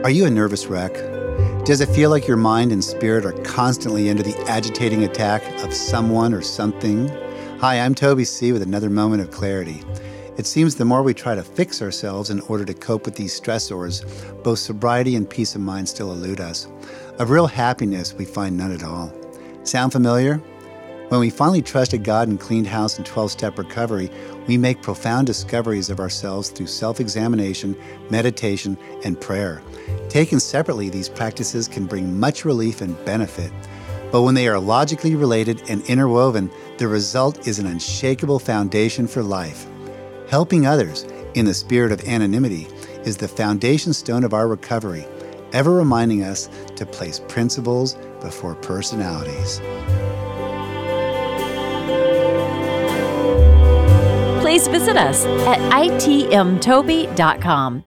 Are you a nervous wreck? Does it feel like your mind and spirit are constantly under the agitating attack of someone or something? Hi, I'm Toby C. with another moment of clarity. It seems the more we try to fix ourselves in order to cope with these stressors, both sobriety and peace of mind still elude us. Of real happiness, we find none at all. Sound familiar? When we finally trusted God and cleaned house in 12-step recovery, we make profound discoveries of ourselves through self-examination, meditation, and prayer. Taken separately, these practices can bring much relief and benefit. But when they are logically related and interwoven, the result is an unshakable foundation for life. Helping others, in the spirit of anonymity, is the foundation stone of our recovery, ever reminding us to place principles before personalities. Please visit us at itmtoby.com.